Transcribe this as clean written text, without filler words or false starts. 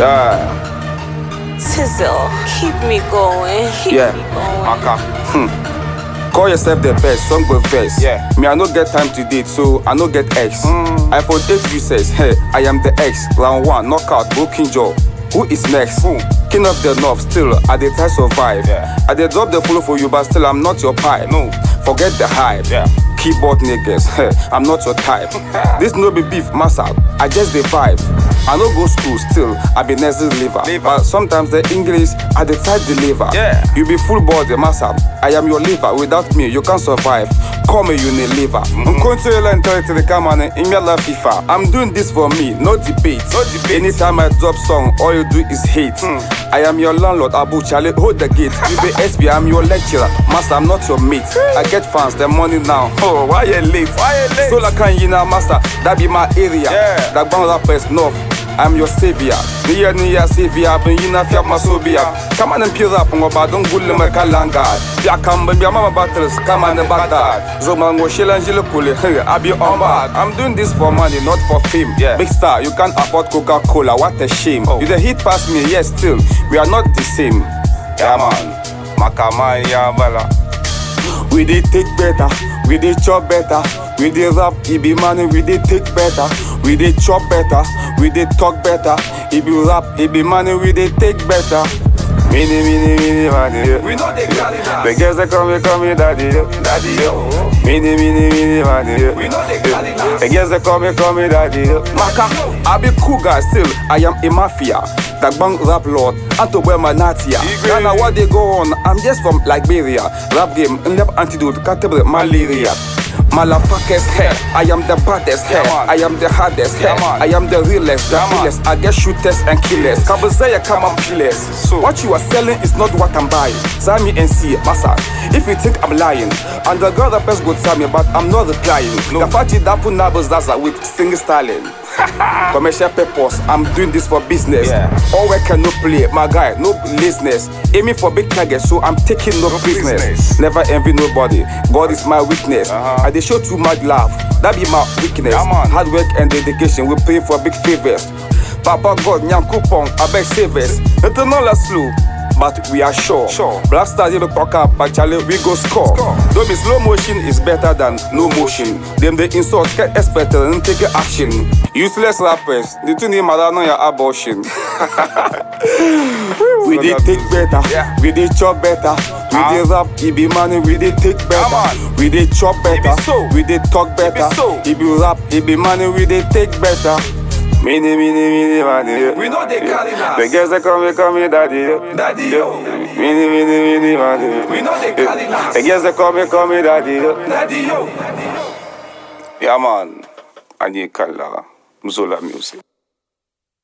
Yeah. Tizzle, keep me going. Keep me going. Maka. Call yourself the best, song with verse. Yeah. Me, I no get time to date, so I no get X. iPhone 8 users, hey, I am the X. Round 1, knockout, broken jaw. Who is next? King of the north, still, I dey try survive. Yeah. I dey drop the follow for you, but still, I'm not your pipe. No. Forget the hype. Yeah. Keyboard niggas, hey, I'm not your type. This no be beef, massa, I just the vibe. I no go school still, I be necessary liver. But sometimes the English, I dey try deliver. Yeah. You be full body, massa, I am your liver. Without me, you can't survive. Call me Unilever. I'm going to learn to come on in your life FIFA. I'm doing this for me, no debate. No debate. Anytime I drop song, all you do is hate. I am your landlord, Abu Chale, hold the gate. You be SB, I'm your lecturer. Master, I'm not your mate. I get fans, the money now. Oh, why you late? Why you late? So like you now, master, that be my area. Yeah. That bang rappers north. I'm your savior. Niya savior, but you not my sobia. Come on and peel up on about don't go my kalanga. Ya come be mama battles, come on and Baghdad. Zoman go shell and pule. I be on bad. I'm doing this for money, not for fame. Yeah. Big star, you can't afford Coca-Cola. What a shame. Oh. You the hit past me, yes, still. We are not the same. Yeah, man. Makama ya bala. We did take better, we did chop better. We did rap, it be money, we did take better. We did chop better, we did talk better. It be rap, it be money, we did take better. Mini, money. We know they got it now. The girls that call me daddy. Daddy, yo. Mini, money. We know they got it now. The girls that call me daddy. Maka, I be cool guy still, I am a mafia. That bang rap lord, Anto Bema Natia. Ghana, what they go on, I'm just from Liberia. Rap game, lab antidote, catable malaria. Motherfuckers hair, I am the baddest hair, man. I am the hardest hair, man. I am the realest, the man. realest. I get shooters and killers. Kabazaya come and killers. So what you are selling is not what I'm buying. Sammy and see, massa. If you think I'm lying, underground rappers go tell me, but I'm not replying. No. The fachi dapu nabos zaza with singing styling. Commercial purpose, I'm doing this for business. Yeah. All work and no play, my guy, no laziness. Aiming for big targets, so I'm taking no business. Never envy nobody, God is my weakness. I dey show too much love, that be my weakness. Yeah, man. Hard work and dedication, we pray for big favors. Papa God, nyam coupon, I beg savers. It's not slow, but we are sure. Black Stars, you talk up, but Charlie, we go score. Though be slow motion is better than no motion. Them they insult, get expert and take action. Useless rappers, the two name are your abortion. We did take better, Yeah. we did chop better. We did rap, it be money, we did take better. man. We did chop better, so. we did talk better. so. It be rap, it be money, we did take better. Mini, money. We know they got it now. The girls that call me daddy. Daddy, yo. Mini, money. We know they got it now. The girls that call me daddy. Daddy, yo. Yeah, man. I need Kalara. Mzola music.